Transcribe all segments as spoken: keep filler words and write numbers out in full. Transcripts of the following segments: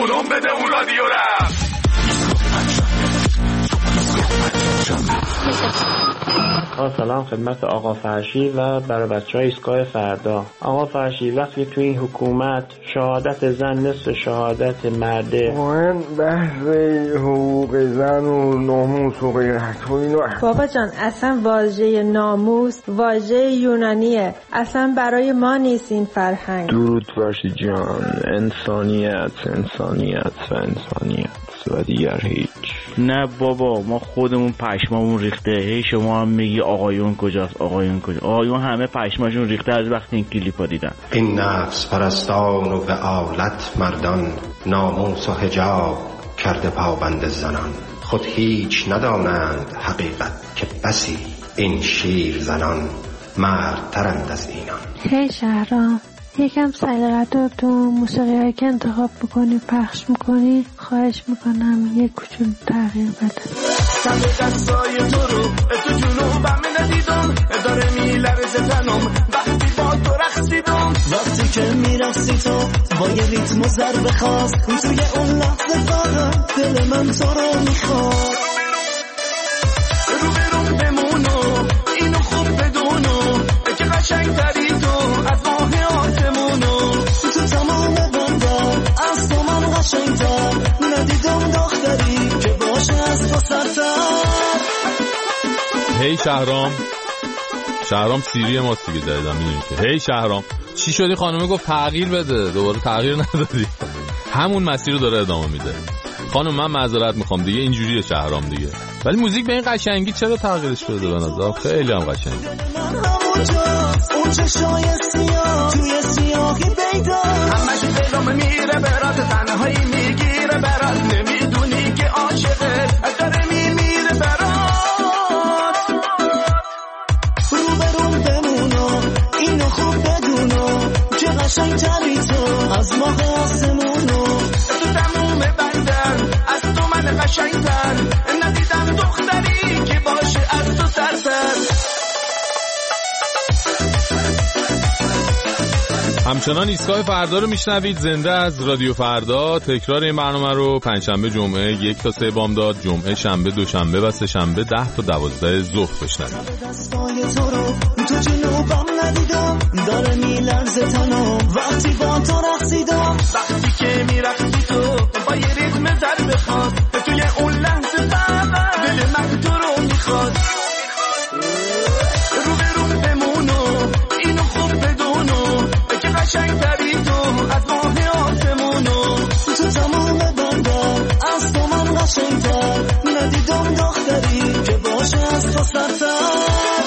اونم بده اون رادیو رفت. سلام خدمت آقا فرشی و برای بچه‌های ایستگاه فردا. آقا فرشی وقتی تو این حکومت شهادت زن نصف شهادت مرده، من بحث حقوق زن و ناموس و غیرت و اینا. بابا جان اصلا واژه ناموس واژه یونانیه، اصلا برای ما نیست این فرهنگ. درود فرشی جان. انسانیت انسانیت و انسانیت و دیگر هیچ. نه بابا ما خودمون پشمامون ریخته، هی شما هم میگی آقایون کجاست آقایون کجاست. آقایون همه پشماشون ریخته از وقتی این کلیپا دیدن. این نفس پرستان و به آلت مردان، ناموس و حجاب کرده پابند زنان. خود هیچ ندانند حقیقت که بسی این شیر زنان مرد ترند از اینان. هی شهرام یکم سلیقت رو تو موسیقی هایی که انتخاب میکنی پخش میکنی خواهش میکنم یک کوچولو تغییر بده. کم دستای تو رو تو جنوبم ندیدم، داره میلرزه تنم وقتی با تو رقصیدم. وقتی که میرقصی تو با یه ریتم و ضربه خاص، توی اون لحظه فقط دل من تو رو میخواد. رو برون بمونو اینو خوب بدونو که قشنگ تری تو از ماه آسمونو. تو تمام بندر از تو من قشنگتر ندیدم دختری که باشه از تو سرتر. هی شهرام شهرام سیری ماست دیگه جدیدم میدونی که. هی شهرام چی شدی؟ خانومه گفت تغییر بده، دوباره تغییر ندادی، همون مسیر رو داره ادامه میده. خانم من معذرت میخوام دیگه، اینجوریه شهرام دیگه. ولی موزیک به این قشنگی چرا تغییرش شده؟ به نظر خیلی هم قشنگه. اون چشای سیاه توی سیاهی بیدا همش دلم میره برات، تنهایی میگیره برات، نمیدونی که عاشقه داره میمیره برات. رو برون بمونو اینو خوب بدونو که قشنگ تری تو از ماه آسمونو. تو تموم بندر از تو من قشنگتر ندیدم دختری که باشه از تو سرتر. همچنان ایستگاه فردا رو میشنوید، زنده از رادیو فردا. تکرار این برنامه رو پنجشنبه جمعه یک تا سه بامداد، جمعه شنبه دوشنبه و سه شنبه ده تا دوازده ظهر بشنوید. دستای تو رو تو جنوبم ندیدم، داره میلرزه تنم وقتی با تو رقصیدم. وقتی که میرقصی تو با یه ریتم ضربه خاص، توی اون لحظه فقط دل من تو رو میخواد. رو برون بمونو اینو خوب بدونو که قشنگ تری تو از ماه آسمونو. تو تمام بندر از تو من قشنگتر ندیدم دختری که باشه از تو سرتر.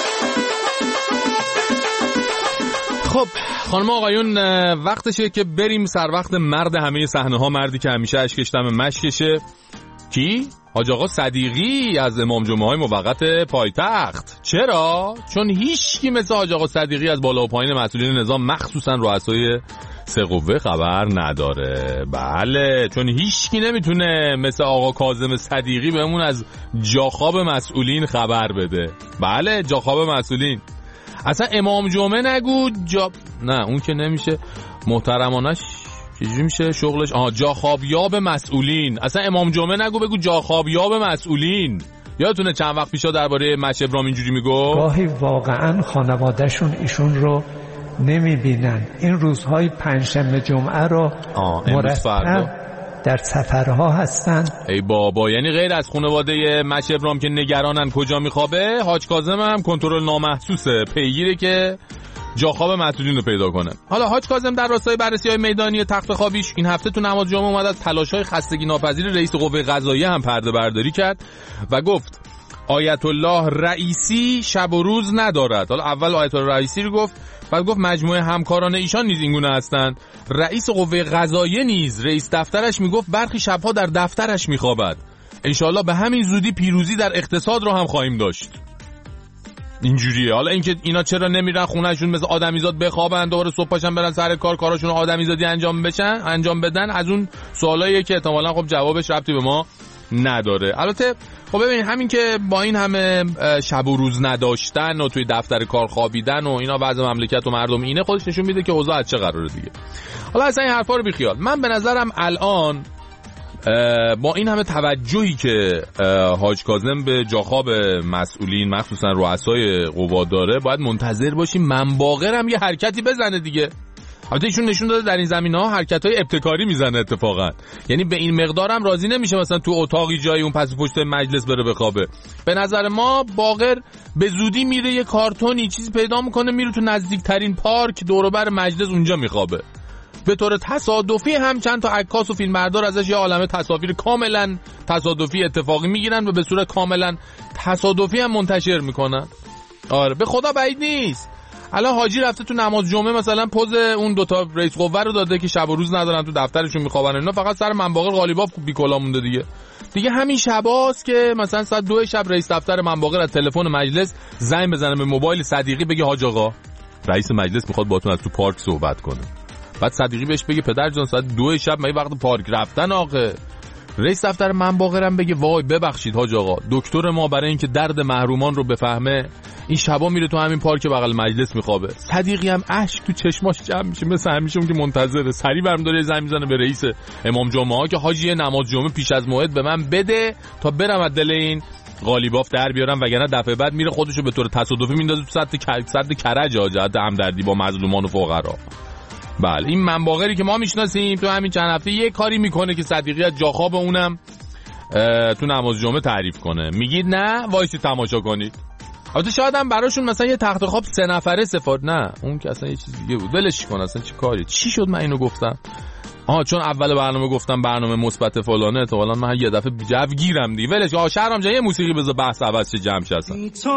خب خانم آقایون وقتشه که بریم سر وقت مرد همه صحنه ها، مردی که همیشه اشکش دم مشکشه. کی؟ حاج آقا صدیقی از امام جمعه های موقت پایتخت. چرا؟ چون هیچ کی مثل حاج آقا صدیقی از بالا و پایین مسئولین نظام مخصوصا رؤسای سه قوه خبر نداره. بله چون هیچ کی نمیتونه مثل آقا کاظم صدیقی بهمون از جاخواب مسئولین خبر بده. بله جاخواب مسئولین. اصلا امام جمعه نگو جا... نه اون که نمیشه. محترمانش چجوری میشه شغلش؟ آها جاخوابیاب مسئولین. اصلا امام جمعه نگو، بگو جاخوابیاب مسئولین. یادتونه چند وقت پیشا درباره مشه ابراهیم اینجوری میگو؟ گاهی واقعا خانوادهشون ایشون رو نمیبینن. این روزهای پنجشنبه جمعه رو مرتب در سفرها هستن. ای بابا، یعنی غیر از خانواده مشه ابراهیم که نگرانن کجا میخوابه، حاج کاظم هم کنترل نامحسوسه، پیگیره که جاخواب مسئولین رو پیدا کنه. حالا حاج کاظم در راستای بررسی‌های میدانی تخت خوابیش این هفته تو نماز جمعه اومد از تلاش‌های خستگی ناپذیر رئیس قوه قضاییه هم پرده برداری کرد و گفت آیت الله رئیسی شب و روز ندارد. حالا اول آیت الله رئیسی رو گفت، بعد گفت مجموعه همکاران ایشان نیز اینگونه هستند. رئیس قوه قضاییه نیز رئیس دفترش میگفت برخی شب‌ها در دفترش میخوابد. انشالله به همین زودی پیروزی در اقتصاد رو هم خواهیم داشت. اینجوریه. حالا اینکه اینا چرا نمیرن خونهشون مثل آدمیزاد بخوابن، دوباره صبح پاشن برن سر کار، کاراشون آدمیزادی انجام بشن انجام بدن، از اون سوالاییه که احتمالاً خب جوابش ربطی به ما نداره. البته خب ببین همین که با این همه شب و روز نداشتن و توی دفتر کار خوابیدن و اینا وضع مملکت و مردم اینه، خودش نشون میده که اوضاع از چه قراره دیگه. حالا اصلا این حرفا رو بیخیال. من به نظرم الان با این همه توجهی که حاج کاظم به جاخواب مسئولین مخصوصا رؤسای قوا داره، باید منتظر باشیم منباغر هم یه حرکتی بزنه دیگه. البته ایشون نشون داده در این زمینه‌ها حرکت‌های ابتکاری میزنه اتفاقا، یعنی به این مقدار هم راضی نمیشه مثلا تو اتاقی جای اون پس پشت مجلس بره بخوابه. به نظر ما باقر به زودی میره یه کارتونی چیزی پیدا میکنه، میره تو نزدیکترین پارک دور و بر مجلس اونجا میخوابه. به طور تصادفی هم چند تا عکاس و فیلمبردار ازش یه عالمه تصاویر کاملا تصادفی اتفاقی میگیرن و به صورت کاملا تصادفی هم منتشر میکنن. آره به خدا بعید نیست الان حاجی رفته تو نماز جمعه مثلا پوز اون دوتا رئیس قوه رو داده که شب و روز ندارن تو دفترشون میخوابن، اینا فقط سر منباغر قالیباف بیکلا مونده دیگه. دیگه همین شباست که مثلا ساعت دو شب رئیس دفتر منباغر از تلفن مجلس زنگ بزنه به موبایل صدیقی بگه حاج آقا رئیس مجلس میخواد باهاتون از تو پارک صحبت کنه. بعد صدیقی بهش بگه پدر جان ساعت دو شب مگه وقت پارک رفتن آقا؟ رئیس دفتر منباغرم بگه وای ببخشید حاج آقا دکتر ما برای اینکه درد محرومان رو بفهمه این شبا میره تو همین پارک بغل مجلس میخوابه. صدیقی هم اشک تو چشماش جمع میشه مثل همیشه اون که منتظره، سری برم داره زنگ میزنه به رئیس امام جمعه ها که حاجی نماز جمعه پیش از موعد به من بده تا برم از دل این قالیباف در بیارم، وگرنه دفعه بعد میره خودشو به طور تصادفی میندازه تو سد سد کرج حاجت همدردی با مظلومان و فقرا. بله این منباغری که ما میشناسیم تو همین چند هفته یه کاری میکنه که صدیقی از جاخواب اونم تو نماز جمعه تعریف کنه. میگید نه وایسی تماشا کنید. البته شاید هم براشون مثلا یه تخت خواب سه نفره سفارت، نه اون که اصلا یه چیز دیگه بود، ولش کن اصلا چی کاری چی شد من اینو گفتم. آها چون اول برنامه گفتم برنامه مثبت فلانه تو الان من یه دفعه جو گیرم دیگه. ولش آ شهرام جان یه موسیقی بذار بحث عوض شه جمع شه اصلا.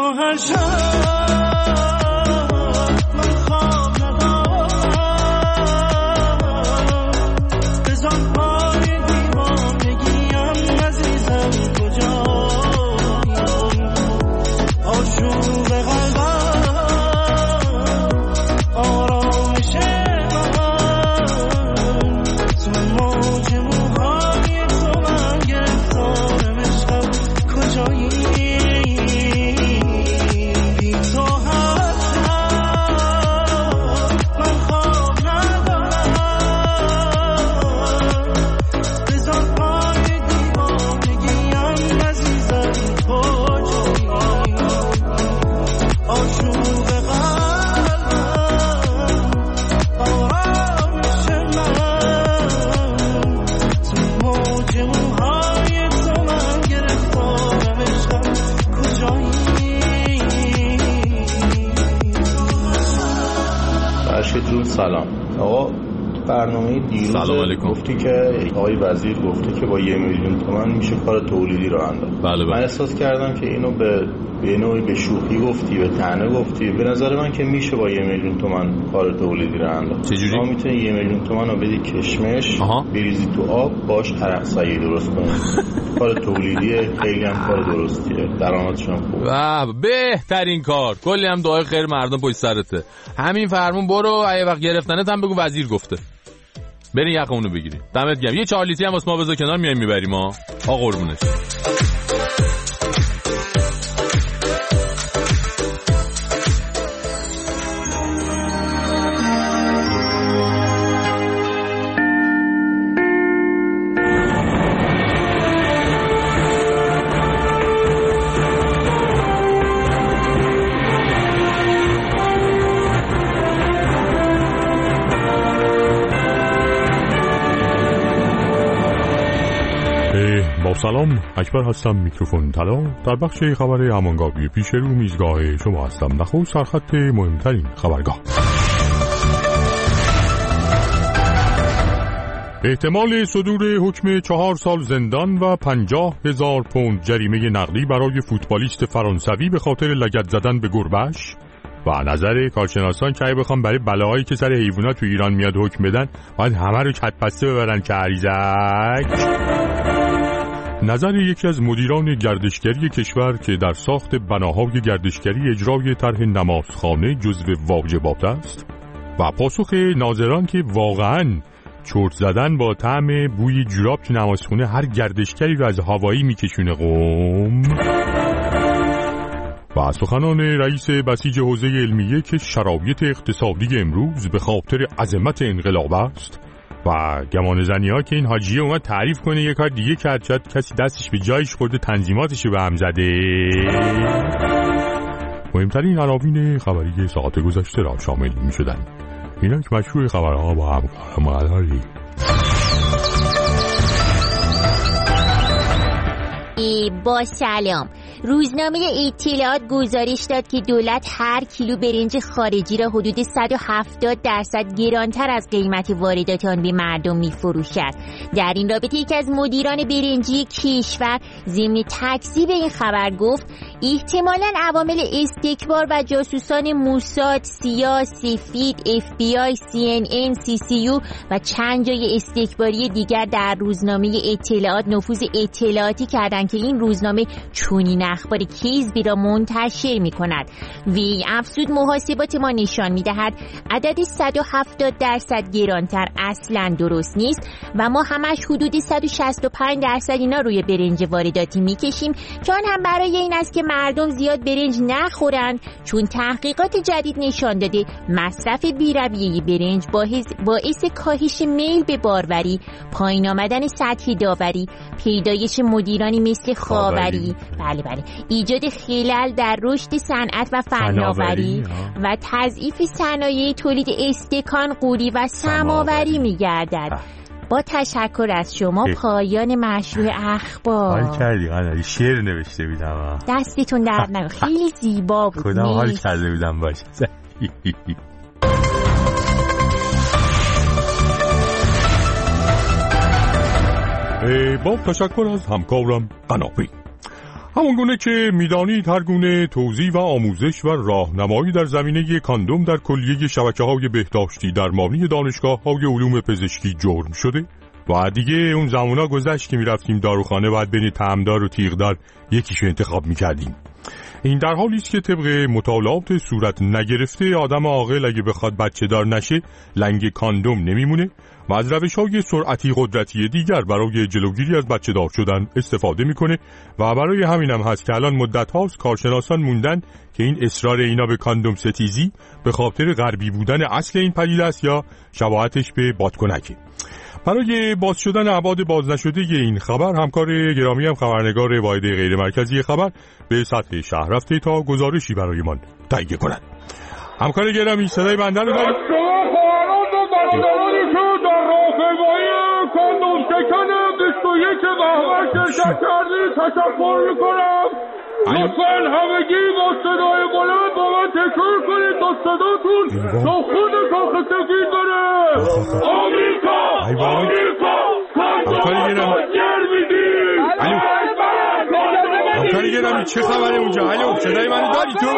سلام آقا، برنامه دیروز گفتی که آقای وزیر گفته که با یه میلیون تومان میشه کار تولیدی رو انداخت. بله بله. من احساس کردم که اینو به به نوعی به شوخی گفتی، به طعنه گفتی. به نظر من که میشه با یه میلیون تومان کار تولیدی رو انداخت. چجوری؟ ما میتونی یه میلیون تومان رو بدی کشمش بریزی تو آب باش عرق سایی درست کنی. کار تولیدی خیلی هم کار درستیه، درآمدش هم خوبه. واه بهترین کار، کلی هم دعای خیر مردم پشت سرته. همین فرمون برو، اگه وقت گرفتنت هم بگو وزیر گفته. برین یقه اونو بگیری. دمت گرم. یه چهار لیتری هم واسه ما بذار کنار، میایم میبریم ما. آ قربونش. سلام، اکبر هستم، میکروفون طلا. در بخش خبر همانگاوی پیش رو میزگاه شما هستم. نخست سرخط مهمترین خبرگاه. احتمال صدور حکم چهار سال زندان و پنجاه هزار پوند جریمه نقدی برای فوتبالیست فرانسوی به خاطر لگد زدن به گربه‌اش و نظر کارشناسان که بخوام برای بلاهایی که سر حیوانات تو ایران میاد حکم بدن باید همه رو کت بسته ببرن که عریزک. نظر یکی از مدیران گردشگری کشور که در ساخت بناهای گردشگری اجرای طرح نمازخانه جزو واجبات است و پاسخ ناظران که واقعاً چرت زدن با طعم بوی جوراب تو نمازخونه هر گردشگری رو از هوایی میکشونه قوم. و سخنان رئیس بسیج حوزه علمیه که شرایط اقتصادی امروز به خاطر عظمت انقلاب است و گمان زنی ها که این حاجیه اومد تعریف کنه یه کار دیگه کرد، شاید کسی دستش به جایش خورده تنظیماتش به هم زده. مهمترین عناوین خبری ساعت گذشته را شامل می شدن. اینا که مشروع خبرها با همکار مقداری. با سلام. روزنامه اطلاعات گزارش داد که دولت هر کیلو برنج خارجی را حدود صد و هفتاد درصد گرانتر از قیمت واردات آن به مردم می‌فروشد. در این رابطه یکی از مدیران برنجی کشور ضمن تکذیب این خبر گفت احتمالاً عوامل استکبار و جاسوسان موساد، سیا، سفید، اف بی آی، سی ان ان، سی سی یو و چند جای استکباری دیگر در روزنامه اطلاعات نفوذ اطلاعاتی کردند که این روزنامه چنین اخبار کذبی را منتشر می کند. وی افزود محاسبات ما نشان می دهد عدد صد و هفتاد درصد گرانتر اصلا درست نیست و ما همش حدود صد و شصت و پنج درصد اینا روی برنج وارداتی می کشیم، چون هم برای این است که مردم زیاد برنج نخورند، چون تحقیقات جدید نشان داده مصرف بی‌رویه برنج باعث, باعث کاهش میل به باروری، پایین آمدن سطح داوری، پیدایش مدیرانی مثل خاوری، بله بله، ایجاد خلل در رشد صنعت و فناوری و تضعیف صنایع تولید استکان، قوری و سماوری می‌گردد. با تشکر از شما پایان مشروع اخبار. حال کردی قناری، شعر نوشته بودم. دستتون درد نکنه، خیلی زیبا بود. خودم حال کرده بودم باشه. با تشکر از همکارم قناپی. همون گونه که میدانید هر گونه توضیح و آموزش و راهنمایی در زمینه کاندوم در کلیه شبکه‌های بهداشتی درمانی دانشگاه‌های علوم پزشکی جرم شده و دیگه اون زمانا گذشت که میرفتیم داروخانه بعد بین طعمدار و تیغدار یکیشو انتخاب میکردیم. این در حالی است که طبق مطالعات صورت نگرفته آدم عاقل اگه بخواد بچه دار نشه لنگ کاندوم نمیمونه و از روش‌های سرعتی قدرتی دیگر برای جلوگیری از بچه دار شدن استفاده میکنه و برای همین هم هست که الان مدت هاست کارشناسان موندن که این اصرار اینا به کاندوم ستیزی به خاطر غربی بودن اصل این پدیده است یا شباهتش به بادکنکه. برای باز شدن ابعاد باز نشده این خبر همکار گرامی هم خبرنگار واحد غیر مرکزی خبر به سطح شهر رفته تا گزارشی برایمان تهیه کنند. همکار گرامی صدای بنده رو دارید؟ در راهپیمایی کاندوم شکن بیست و یک بهمن شرکت کردید تشکر میکنم. لطفاً همگی با صدای بلند با من تکرار کنید تا صداتون تا خود کاخ سفید بره. آمریکا آمریکا کاندوم جر میدید. همکار گرامی چه خبره اونجا؟ الو صدای منو داری تو؟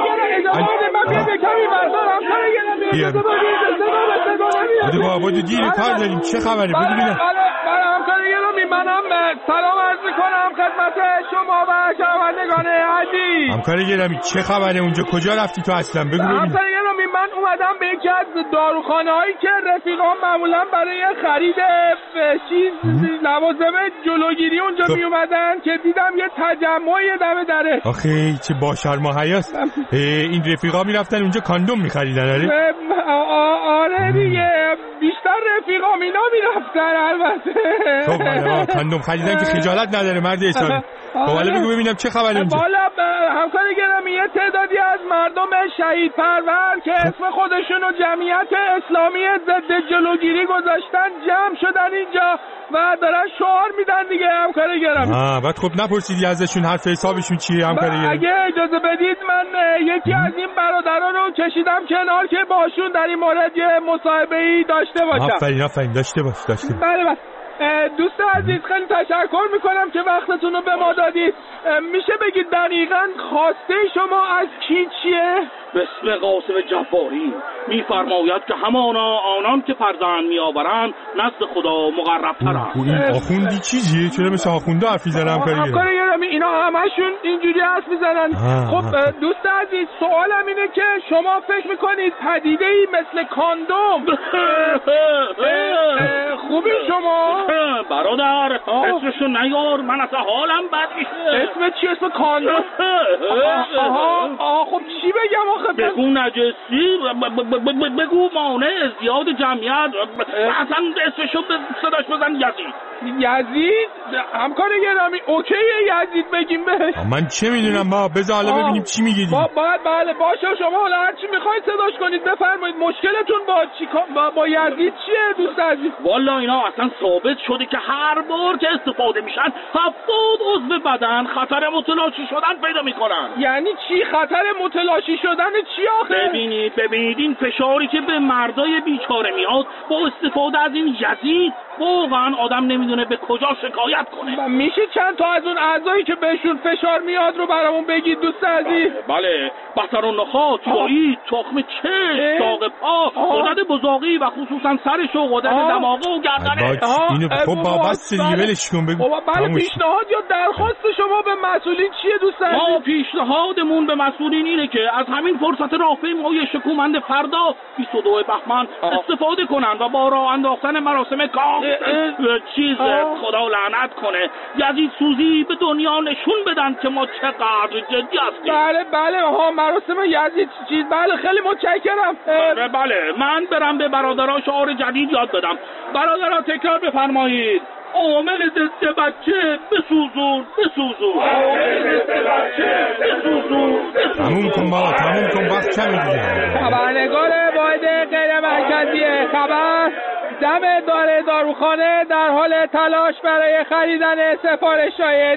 بده با بودی دیر کار داریم چه خبره بگو بینم. بله همکار گرامی منم سلام عرض میکنم خدمت شما و شنوندگان عزیز. همکار گرامی چه خبره اونجا کجا رفتی تو اصلا بگو ببینم. همکار گرامی من اومدم به یکی از داروخانه هایی که رفیقام معمولا برای خرید چیز لوازم جلوگیری اونجا می اومدن که دیدم یه تجمعی دم دره. آخه چه با شرم و حیاست. این رفیقا میرفتن اونجا کاندوم میخریدن. آره آره دیگه بیشتر رفیقام اینا میرفتن البته. خب بله کاندوم خریدن که خجالت نداره مرد حسابی. خب حالا بگو ببینم چه خبره اونجا. والا همکار گرامی یه تعدادی از مردم شهید پرور که اسم خودشون و جمعیت اسلامی ضد جلوگیری گذاشتن جمع شدن اینجا و دارن شعار میدن دیگه همکار گرامی. آه بعد خب نپرسیدی ازشون حرف حسابشون چیه همکار گرامی؟ اگه اجازه بدید من یکی از این برادران رو کشیدم کنار که باشون در این مورد یه مصاحبه‌ای داشته باشم. آفرین آفرین داشته باش داشته باش. بله بله دوست عزیز خیلی تشکر میکنم که وقتتون رو به ما دادید. میشه بگید دقیقاً خواسته شما از کی چیه؟ بسم قاسم جباری میفرماید که همانا آنان که فرزند میآورند نزد خدا مقرب‌ترند. این آخوندی چیزیه؟ چرا مثل آخونده حرف میزنم کاری؟ کاری گرامی اینا همشون اینجوری حرف میزنن. خب دوست عزیز سوالم اینه که شما فکر میکنید پدیده‌ای مثل کاندوم خوبی شما؟ برادر اسمشو نیار من اصلا حالم بد میشه. اسم چی؟ اسم کاندوم؟ آها آها خب چی بگم آخه؟ بگو نجسی، بگو مانع زیاد جمعیت، اصلا اسمشو صداش بزن یزید. یزید؟ همکار گرامی اوکیه یزید بگیم بهش. من چه میدونم با بذار حالا ببینیم چی میگید. با بعد بله باشه شما حالا هر چی میخواید صداش کنید بفرمایید. مشکلتون با چی با, با یزید چیه دوست عزیز؟ والا اینا اصلا ثابت شده که هر بار که استفاده میشن هفتاد عضو بدن خطر متلاشی شدن پیدا میکنن. یعنی چی خطر متلاشی شدن چی آخه؟ ببینید ببینید این فشاری که به مردای بیچاره میاد با استفاده از این یزید واقعا آدم نمیدونه به کجا شکایت کنه. میشه چند تا از اون اعضایی که بهشون فشار میاد رو برامون بگید دوست عزیز؟ بله بستر و نخاع، چایی، تخم چشم، ساق پا، غدد بزاقی و خصوصا سرش و غدد دماغه و گردنه. اینو خب بابا بس دیگه ولش کن بگو. بابا بله پیشنهاد یا درخواست شما به مسئولین چیه دوست عزیز؟ ما پیشنهادمون به مسئولین اینه که از همین فرصت راهپیمایی شکومند فردا بیست و دو بهمن استفاده کنن و با راه انداختن مراسم کام چیز خدا لعنت کنه یزید سوزی به دنیا نشون بدن که ما چقدر جدی هستیم. بله بله ها مراسم یزید چیز بله خیلی متشکرم. بله بله من برم به برادرها شعار جدید یاد بدم. برادرها تکرار بفرمایید. عامل ضد بچه بسوزون بسوزون، عامل ضد بچه بسوزون بسوزون. تموم کن بابا تموم کن وقت کمی دیگه. خبرنگار واحد غیر مرکزی خبر دم داره داروخانه در حال تلاش برای خریدن سفارش‌های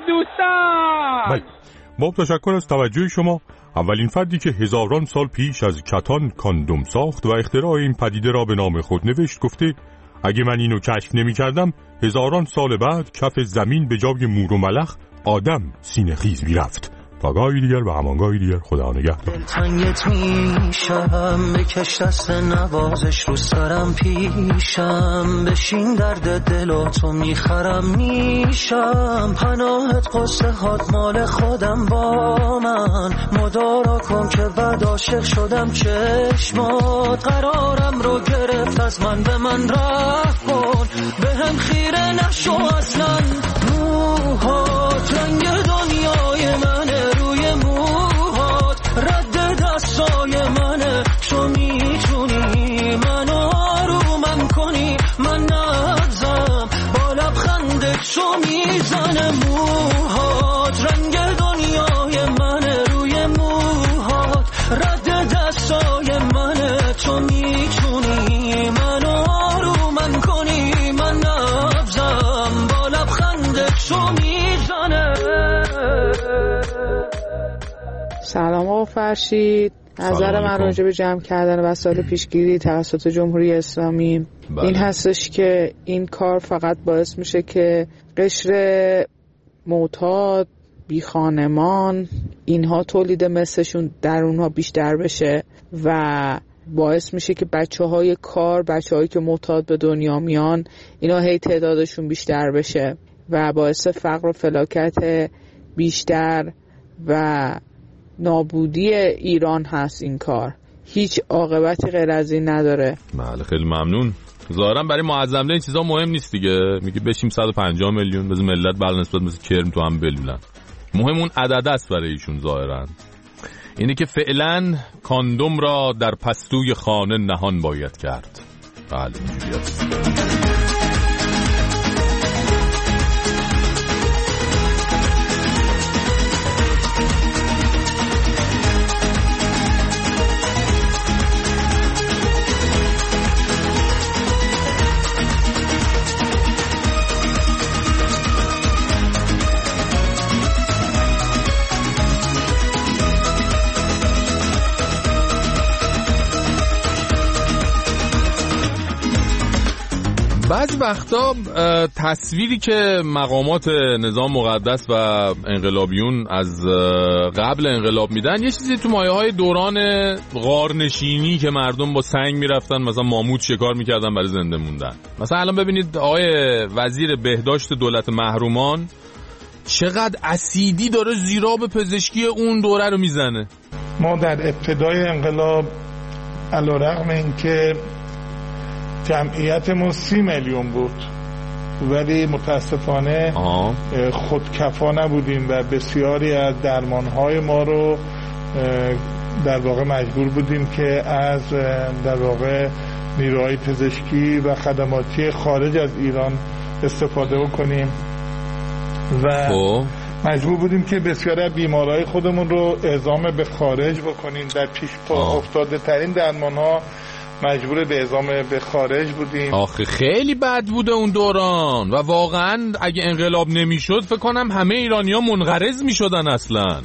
دوستان. با تشکر از توجه شما. اولین فردی که هزاران سال پیش از کتان کاندوم ساخت و اختراع این پدیده را به نام خود نوشت گفته اگه من اینو کشف نمی کردم هزاران سال بعد کف زمین به جای مور و ملخ آدم سینه خیز می رفت. تا گاهی دیگر و همانگاهی دیگر خدا نگهدار. دلتنگت میشم بکش دست نوازش رو سرم پیشم بشین درد دلاتو میخرم میشم پناهت قصه هات مال خودم با من مدارا کن که بعد عاشق شدم چشمات قرارم رو گرفت از من به من رفت کن به هم خیره نشو اصلا موهات رنگ دنیای منه روی موهات رد دستای منه تو میتونی منو آرومم کنی من نبزم با لبخندت تو میزنه موهات رنگ دنیای منه روی موهات رد دستای منه تو میتونی منو آرومم کنی من نبزم با لبخندت تو میزنه. سلام آقا فرشید. نظر من راجع به جمع کردن وسایل پیشگیری توسط جمهوری اسلامی بله. این هستش که این کار فقط باعث میشه که قشر معتاد بی خانمان اینها تولید مثلشون در اونها بیشتر بشه و باعث میشه که بچه های کار بچه هایی که معتاد به دنیا میان اینا هی تعدادشون بیشتر بشه و باعث فقر و فلاکت بیشتر و نابودی ایران هست. این کار هیچ عاقبتی غیر از این نداره. بله خیلی ممنون. ظاهرا برای معظم این چیزا مهم نیست دیگه. میگه بشیم صد و پنجاه میلیون بذار ملت بل نسبت مثل کرم تو هم بلولن. مهم اون عدد است برای ایشون ظاهرا. اینه که فعلا کاندوم را در پستوی خانه نهان باید کرد. بله اینجوری است. بعضی وقتا تصویری که مقامات نظام مقدس و انقلابیون از قبل انقلاب میدن یه چیزی تو مایه های دوران غارنشینی که مردم با سنگ میرفتن مثلا ماموت شکار میکردن برای زنده موندن. مثلا الان ببینید آقای وزیر بهداشت دولت محرومان چقدر اسیدی داره زیراب پزشکی اون دوره رو میزنه. ما در ابتدای انقلاب علیرغم اینکه جمعیتمون سی میلیون بود ولی متاسفانه آه. خودکفا نبودیم و بسیاری از درمانهای ما رو در واقع مجبور بودیم که از در واقع نیروهای پزشکی و خدماتی خارج از ایران استفاده بکنیم و مجبور بودیم که بسیاری از بیمارهای خودمون رو اعزام به خارج بکنیم. در پیش پا افتاده ترین درمان ها مجبور به اعزام به خارج بودیم. آخه خیلی بد بوده اون دوران و واقعا اگه انقلاب نمیشد فکر کنم همه ایرانی‌ها منقرض میشدن اصلا.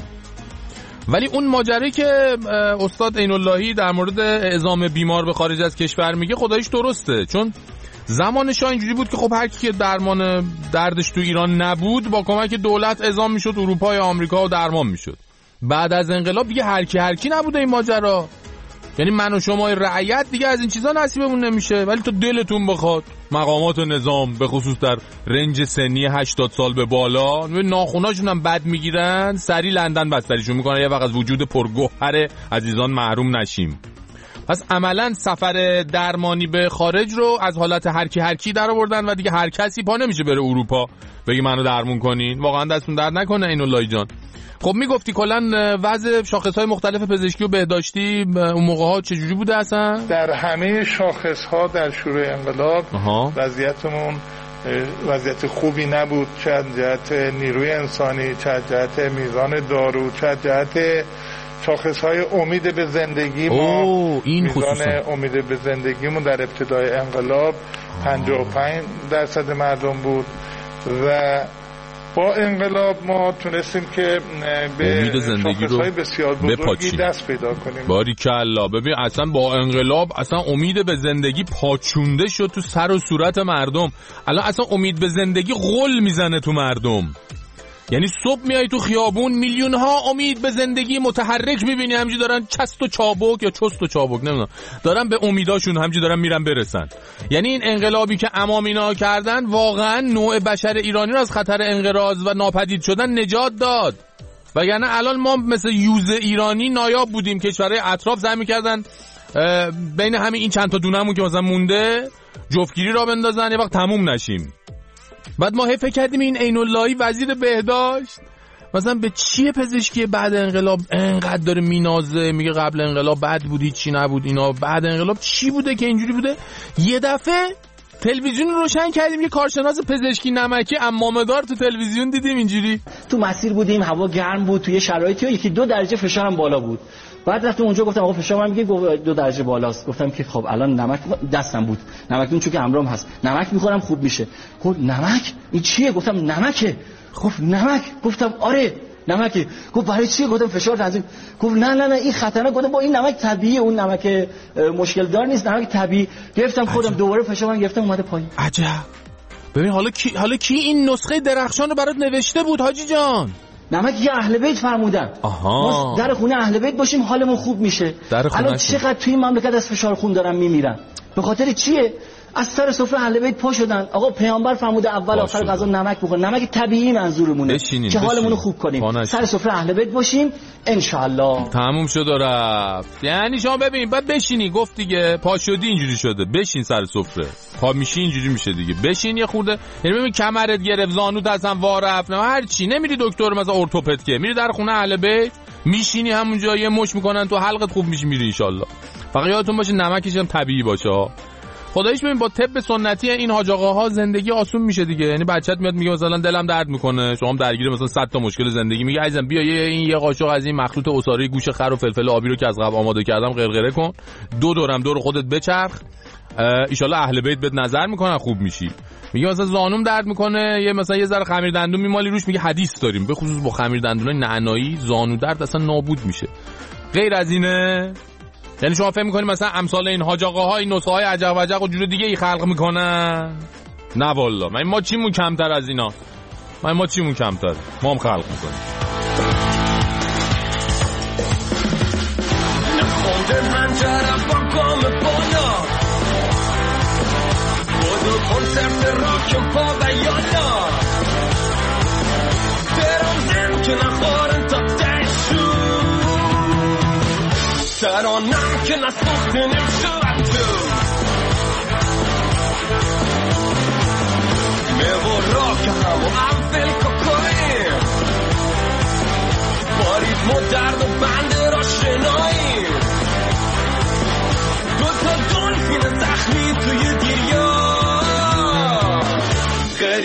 ولی اون ماجرایی که استاد عین‌اللهی در مورد اعزام بیمار به خارج از کشور میگه خداییش درسته، چون زمان شاه اینجوری بود که خب هر کی که درمان دردش تو ایران نبود با کمک دولت اعزام میشد اروپا یا آمریکا و درمان میشد. بعد از انقلاب دیگه هر کی هر کی نبوده این ماجرا، یعنی من و شما رعیت دیگه از این چیزا نصیبمون نمیشه. ولی تو دلتون بخواد مقامات نظام به خصوص در رنج سنی هشتاد سال به بالا ناخوناشون هم بد میگیرن، سری لندن بستریشون میکنن یه وقت از وجود پرگوهر عزیزان محروم نشیم. پس عملا سفر درمانی به خارج رو از حالت هر کی هر کی در آوردن و دیگه هر کسی پا نمیشه بره اروپا بگی منو درمون کنین. واقعا دستون درد نکنه عین‌اللهی جان. خب میگفتی کلا وضع شاخص‌های مختلف پزشکی و بهداشتی اون موقع‌ها چجوری بوده اصلا؟ در همه شاخص‌ها در شروع انقلاب آها. وضعیتمون وضعیت خوبی نبود، چه از جهت نیروی انسانی، چه از جهت میزان دارو، چه از جهت شاخص‌های امید به زندگی. ما این میزان خصوصا. امید به زندگیمون در ابتدای انقلاب پنجاه و پنج درصد مردم بود و با انقلاب ما تونستیم که به شاخص‌های بسیار بزرگی دست پیدا کنیم. باریکلا. ببین اصلا با انقلاب اصلا امید به زندگی پاچونده شد تو سر و صورت مردم. الان اصلا امید به زندگی غل میزنه تو مردم. یعنی صبح میای تو خیابون میلیون ها امید به زندگی متحرک میبینی، همینجوری دارن چست و چابک یا چست و چابک نمیدونم دارن به امیداشون همینجوری دارن میرن برسن. یعنی این انقلابی که امام اینا کردن واقعا نوع بشر ایرانی رو از خطر انقراض و ناپدید شدن نجات داد. وگرنه الان ما مثل یوز ایرانی نایاب بودیم، کشورهای اطراف سعی میکردن بین همین این چند تا دونمون که مثلا مونده جفتگیری را بندازن یه وقت تموم نشیم. بعد ما فکر کردیم این عین‌اللهی وزیر بهداشت مثلا به چیه پزشکی بعد انقلاب انقدر داره مینازه، میگه قبل انقلاب بد بودی چی نبود اینا، بعد انقلاب چی بوده که اینجوری بوده. یه دفعه تلویزیون رو روشن کردیم یه کارشناس پزشکی نمکی عمامه‌دار تو تلویزیون دیدیم اینجوری تو مسیر بودیم، هوا گرم بود، توی شرایطی یکی دو درجه فشارم بالا بود. بعد رفتم اونجا گفتم آقا فشار من میگه دو درجه بالاست. گفتم که خب الان نمک دستم بود، نمکتون چون که همراهم هست، نمک میخورم خوب میشه. گفت نمک این چیه؟ گفتم نمکه. گفت نمک؟ گفتم آره نمکه. گفت برای چیه؟ گفتم فشار تنظیم. گفت نه نه نه این خطرناکه. گفتم با این نمک طبیعیه، اون نمک مشکل دار نیست، نمک طبیعی. گرفتم خودم دوباره فشارم گرفتم اومده پایین. عجب. ببین حالا کی حالا کی این نسخه درخشان رو برات نوشته بود حاجی جان؟ نمک یه اهل بیت فرمودن. آها. ما در خونه اهل بیت باشیم حالمون خوب میشه. الان چقدر توی این مملکت از فشار خون دارن میمیرن. به خاطر چیه؟ از سر سفره اهل بیت پا شدن. آقا پیامبر فرموده اول آخر غذا نمک بخور. نمک طبیعی منظورمونه که حالمون رو خوب کنیم. سر سفره اهل بیت باشیم ان شاء الله. تموم شد و رفت. یعنی شما ببین بعد بشینی، گفت دیگه پا شدی اینجوری شده، بشین سر سفره. پا میشی اینجوری میشه دیگه. بشین یه خورده، یعنی ببین کمرت گرفت، زانوت اصلا وا رفت، نه هر چی، نمیری دکتر مثلا ارتوپد که، میری در خونه اهل بیت میشینی همونجا یه مش میکنن تو حلقت خوب میشی میری ان شاء الله. فقط یادتون باشه نمکش هم طبیعی باشه ها. خداییش ببین با طب سنتی این حاج آقاها زندگی آسون میشه دیگه. یعنی بچت میاد میگه مثلا دلم درد میکنه، شما هم درگیر مثلا صد تا مشکل زندگی، میگه عزیزم بیا یه این یه قاشق از این مخلوط عصاره گوش خر و فلفل آبی رو که از قبل آماده کردم غرغره کن، دو دورم دور خودت بچرخ، ان شاء الله اهل بیت بهت نظر میکنن خوب میشی. میگه مثلا زانوم درد میکنه، یه مثلا یه ذره خمیر دندون میمالی روش، میگه حدیث داریم به خصوص با خمیر دندونای نعنایی زانو درد اصلا نابود میشه. غیر از اینه یعنی شما فهم میکنید مثلا امثال این حاج آقاها این نسخه های عجق و عجق و جور دیگه ای خلق میکنن؟ نه والله. من ما چیمون کمتر از اینا؟ من ما چیمون کمتر؟ ما هم خلق میکنیم. نخونده من جرم با گام بالا بودو کنسرت راک پا و یالا درم زن که نخورن تا دشو ترانم که نسخت نمشورم تو میو راک هم و انفل کوکوین بارید مو درد و بند را شنایی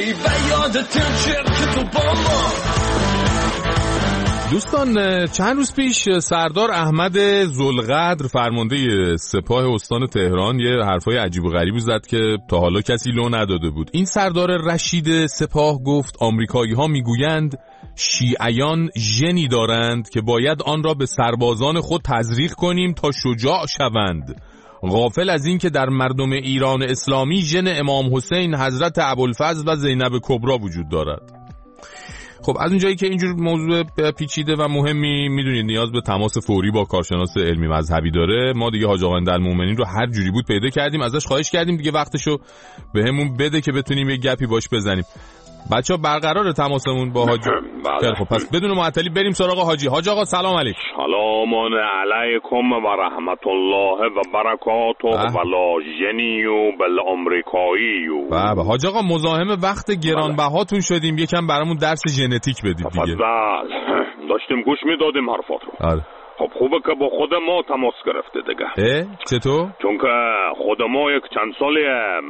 و یادتم چرک تو با ما. دوستان چند روز پیش سردار احمد ذوالقدر فرمانده سپاه استان تهران یه حرفای عجیب و غریبی زد که تا حالا کسی لو نداده بود. این سردار رشید سپاه گفت آمریکایی ها میگویند شیعیان ژنی دارند که باید آن را به سربازان خود تزریق کنیم تا شجاع شوند، غافل از این که در مردم ایران اسلامی ژن امام حسین، حضرت ابوالفضل و زینب کبرا وجود دارد. خب از اونجایی که اینجور موضوع پیچیده و مهمی میدونید نیاز به تماس فوری با کارشناس علمی مذهبی داره، ما دیگه حاج آقا المومنین رو هر جوری بود پیدا کردیم، ازش خواهش کردیم دیگه وقتشو بهمون بده که بتونیم یه گپی باش بزنیم. بچه‌ها برقرار تماسمون با حاجی. خیلی خب پس بدون معطلی بریم سراغ حاجی. حاج آقا سلام علیکم. سلام علیکم و رحمت الله و برکاته و لا ژنیو بل آمریکاییو. بابا حاج آقا مزاحم وقت گرانبهاتون شدیم، یکم برامون درس ژنتیک بدید دیگه. تفضل. داشتیم گوش میدادیم حرفاتو. آره. خب خوبه که با خود ما تماس گرفته دیگه. اه؟ چطور؟ چون که خود ما یک چند سالی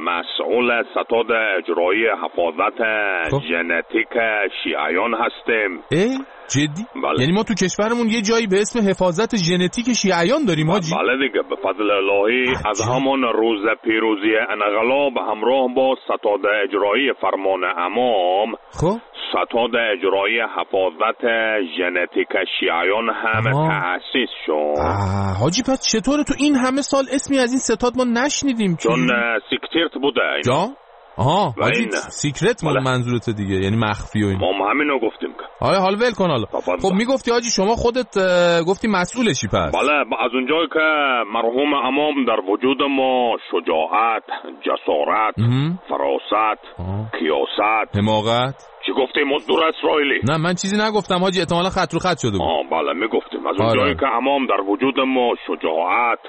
مسئول ستاد اجرایی حفاظت خب. ژنتیک شیعیان هستیم. اه؟ جدی؟ بله. یعنی ما تو کشورمون یه جایی به اسم حفاظت ژنتیک شیعیان داریم حاجی؟ بله دیگه، به فضل الهی از همان روز پیروزی انقلاب همراه با ستاد اجرایی فرمان امام خب ستاد اجرایی حفاظت ژنتیک شیعیان هم تأسیس شد. حاجی پس چطوره تو این همه سال اسمی از این ستاد ما نشنیدیم؟ چون سیکرت بوده. جا؟ آها حاجی سیکرت مال بله. منظورت دیگه، یعنی مخفی و این. ما همینو گفتیم که حالا حالا ول کن حالا. خب میگفتی حاجی شما خودت گفتی مسئولشی پس. بله از اونجایی که مرحوم امام در وجود ما شجاعت، جسارت، فراست، کیاست، حماقت. چی گفتی مزدور اسرائیلی؟ نه من چیزی نگفتم حاجی، احتمالاً خط رو خط شده بود. آه بله میگفتیم از اونجایی که امام در وجود ما شجاعت،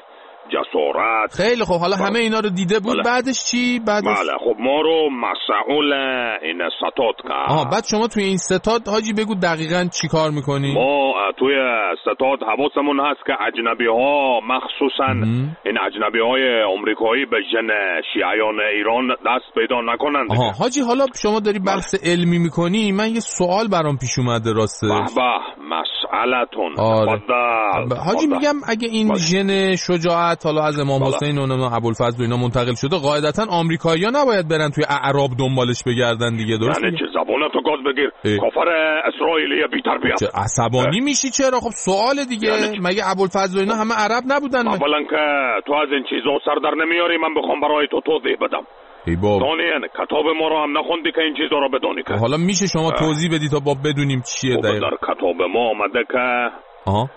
جسارت. خیلی خب حالا همه اینا رو دیده بود. بله. بعدش چی؟ بعدش بله خب ما رو مسئول این ستاد کرد. آها بعد شما توی این ستاد حاجی بگو دقیقاً چی کار میکنی؟ ما توی ستاد حواسمون هست که اجنبی ها مخصوصاً ام. این اجنبی های آمریکایی به ژن شیعیان ایران دست پیدا نکنند. آها حاجی حالا شما داری بحث بله. علمی میکنی، من یه سوال برام پیش اومده راسته. به به مسئلتون. آره. حاجی میگم اگه این ژن شجاعت حالا از امام حسین و نمیدونم ابوالفضل و اینا منتقل شده، قاعدتا آمریکایی‌ها نباید برن توی اعراب دنبالش بگردن دیگه، درسته؟ یعنی چه زبونتو گاز بگیر کافر اسرائیلی بی تربیت. چه عصبانی میشی چرا؟ خب سوال دیگه یعنی مگه ابوالفضل و اینا همه عرب نبودن؟ اولا که تو از این چیزا سر در نمیاری، من بخوام برای تو توضیح بدم. ای بابا دانین کتاب ما رو هم نخوندی که این چیزا رو بدونی که. حالا میشه شما توضیح بدی تا با بدونیم چیه دقیقاً؟ در کتاب ما آمده که آها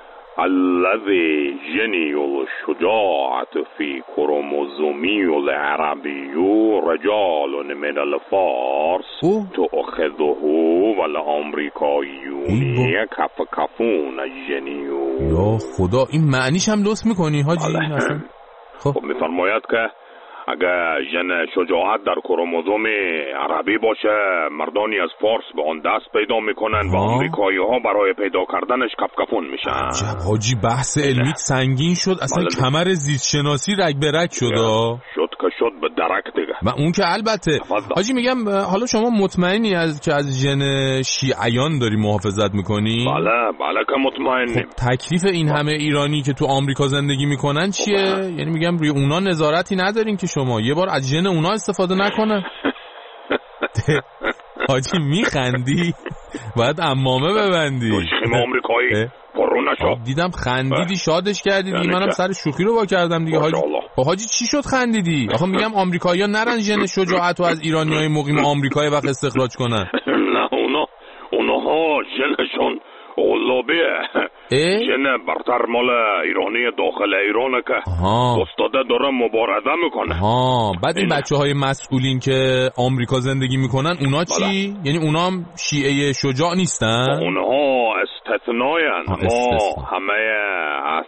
الذي جني الشجاعة في كروموزومي العربي رجال من الفارس تأخذه والأمريكيون يكفكفون الجنيو. یا خدا این معنیش هم لطف میکنی حاجی؟ خب میفرماید که اگه ژن شجاعت در کروموزوم عربی باشه، مردانی از فارس به آن دست پیدا میکنن و آمریکایی ها برای پیدا کردنش کفکفون میشن. عجب حاجی بحث علمی سنگین شد اصلا. کمر زیست شناسی رگ به رگ شد. شد که شد به درک دیگه. و اون که البته حاجی میگم حالا شما مطمئنی از که از ژن شیعیان داری محافظت میکنی؟ بله بله که مطمئنیم. خب تکلیف این همه ایرانی که تو آمریکا زندگی میکنن چیه؟ یعنی میگم روی اونا نظارتی ندارین که شما یه بار از ژن اونا استفاده نکنه؟ حاجی میخندی؟ باید عمامه ببندی. دشخیم آمریکایی پرو نشد. دیدم خندیدی شادش کردی دیگه، منم سر شوخی رو با کردم دیگه حاجی. خب حاجی چی شد خندیدی؟ آخه میگم آمریکایی‌ها نرن ژن شجاعت رو از ایرانیای مقیم آمریکای وقت استخراج کنن. نه اونا اونها ژنشون اولابیه، ژن برتر مال ایرانی داخل ایرانه که استاده داره مبارزه میکنه. ها بعد این بچه های مسئولین که آمریکا زندگی میکنن اونا چی؟ بله. یعنی اونا هم شیعه شجاع نیستن؟ اونها استثناین. ما همه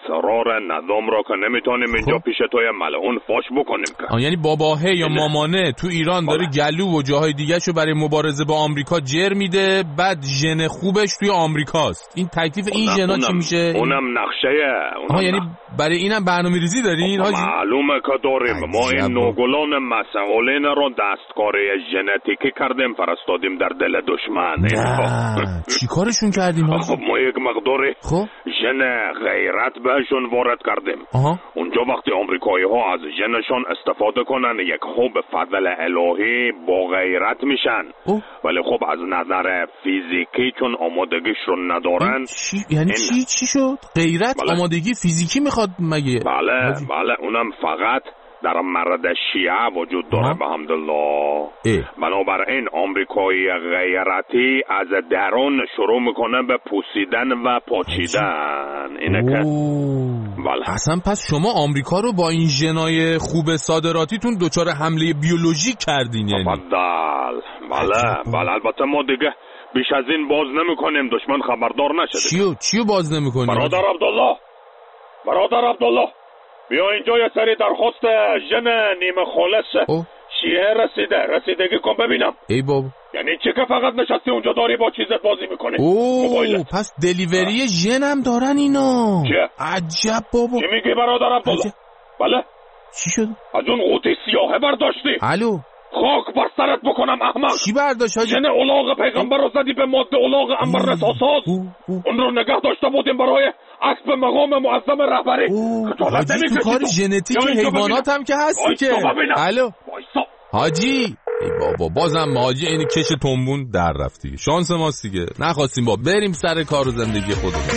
اسرار نظام را که نمیتونیم اینجا پیش توی ملعون فاش بکنیم که. یعنی باباهه یا مامانه تو ایران داره گلو و جاهای دیگه شو برای مبارزه با آمریکا جر میده، بعد ژن خوبش توی آمریکاست. این تکلیف این ژنا چی میشه؟ اونم نقشه. آها یعنی برای اینم برنامه‌ریزی دارین حاجی؟ معلومه که داریم. ما این نوگلان مسئولین رو دستکاری ژنتیکی کردیم فرستادیم در دل دشمن. چی کارشون کردیم حاجی؟ خب ما یک مقداری خب ژن غیرت بهشون وارد کردیم. آها. اونجا وقتی آمریکایی ها از ژنشون استفاده کنن یک خوب فضل الهی با غیرت میشن. اوه. ولی خب از نظر فیزیکی چون آمادگیش رو ندارن. چی؟ یعنی این... چی چی شد؟ غیرت بله. آمادگی فیزیکی میخواد مگه؟ بله حاجی. بله اونم فقط در مرد شیعه وجود داره به حمدالله. بنابراین آمریکایی غیرتی از درون شروع میکنه به پوسیدن و پاچیدن. اینه که بله. اصلا پس شما آمریکا رو با این ژنای خوب صادراتیتون دچار حمله بیولوژیک کردین یعنی؟ بله بله بله. البته ما دیگه بیش از این باز نمیکنیم دشمن خبردار نشه. چیو چیو باز نمیکنیم؟ برادر عبدالله برادر عبدالله بیا اینجا یه سری درخواست ژن نیمه خالص شیعه رسیده رسیدگی کن ببینم. ای بابا یعنی چه که فقط نشستی اونجا داری با چیزت بازی میکنی؟ اوه پس دلیوری ژن هم دارن اینا. چه؟ عجب بابا. چی میگی برادر عبدالله؟ بله چی شد؟ از اون قوطی سیاهه برداشتی؟ الو خاک بر سرت بکنم احمق. چی برداشت حاجی؟ ژن الاغ پیغمبر رو زدی به ماده الاغ انبر رساساس. اون رو نگه داشته بودیم برای اسب مقام معظم رهبری. حاجی تو کار ژنتیک حیوانات هم که هستی که. الو حاجی ای بابا بازم حاجی این کش تنبون در رفتی. شانس ماست دیگه نخواستیم با بریم سر کار و زندگی خودمون.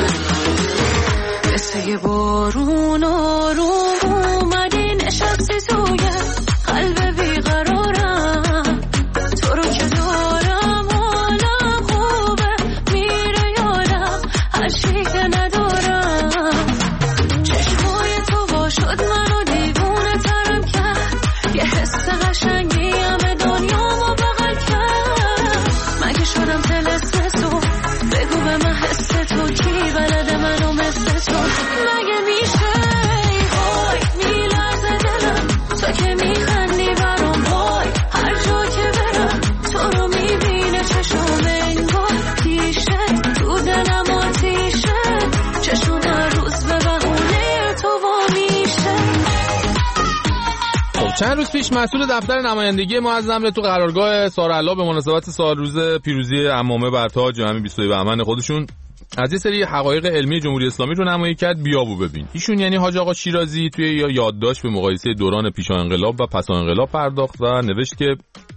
مثل یه بارون آروم اومدی نشستی توی قلب بیقرارم. تو رو که دارم حالم خوبه میره یادم هر چی که ندارم. چشمای تو با شد منو دیوونه ترم کرد. یه حس قشنگی همه دنیامو بغل کرد. مگه شدم طلسم تو بگو به من حس تو کی بلده منو مثل تو. مگه میشه وای میلرزه دلم تو که میخندی برام. وای هر جا که برم تو رو میبینه چشم انگار پیشت تو دلم آتیشه. چشم هر روز به بهونه تو وا میشه. خب چند روز پیش مسئول دفتر نمایندگی معظم تو قرارگاه سارالله به مناسبت سال روز پیروزی عمامه بر تاج جمعی بیست و دو بهمن خودشون از یه سری حقایق علمی جمهوری اسلامی رو نمایی کرد. بیابو ببین. ایشون یعنی حاج آقا شیرازی توی یا یادداشت به مقایسه دوران پیش انقلاب و پس انقلاب پرداخت و نوشت که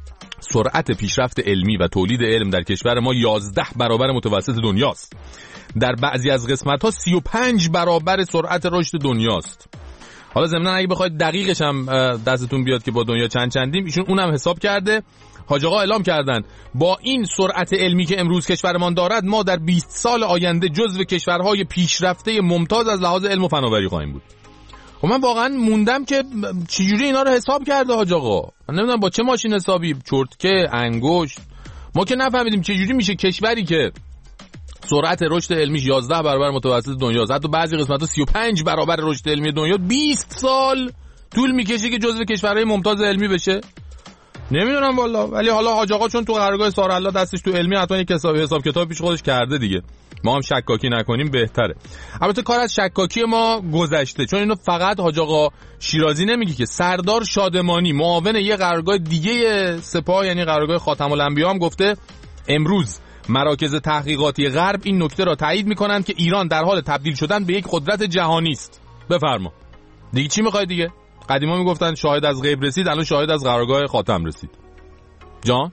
سرعت پیشرفت علمی و تولید علم در کشور ما یازده برابر متوسط دنیاست. در بعضی از قسمت‌ها سی و پنج برابر سرعت رشد دنیاست. حالا ضمن اگه بخواید دقیقش هم دستتون بیاد که با دنیا چند چندیم، ایشون اونم حساب کرده. حاج آقا اعلام کردن با این سرعت علمی که امروز کشورمان دارد ما در بیست سال آینده جزو کشورهای پیشرفته ممتاز از لحاظ علم و فناوری خواهیم بود. خب من واقعا موندم که چجوری اینا رو حساب کرده حاج آقا. من نمیدونم با چه ماشین حسابی، چرتکه، انگشت. ما که نفهمیدیم چجوری میشه کشوری که سرعت رشد علمیش یازده برابر متوسط دنیاست، حتی بعضی قسمت‌ها سی و پنج برابر رشد علمی دنیا، بیست سال طول میکشه که جزو کشورهای ممتاز علمی بشه. نمیدونم والا. ولی حالا حاج آقا چون تو قرارگاه سارالله دستش تو علمی حتما یک حساب حساب کتاب پیش خودش کرده دیگه. ما هم شکاکی نکنیم بهتره. البته کار از شکاکی ما گذشته، چون اینو فقط حاج آقا شیرازی نمیگه که سردار شادمانی معاون یه قرارگاه دیگه سپاه یعنی قرارگاه خاتم الانبیا هم گفته امروز مراکز تحقیقاتی غرب این نکته را تایید میکنند که ایران در حال تبدیل شدن به یک قدرت جهانی است. بفرما دیگه چی میخوای دیگه؟ قدیما میگفتن شاهد از غیب رسید، الان شاهد از قرارگاه خاتم رسید. جان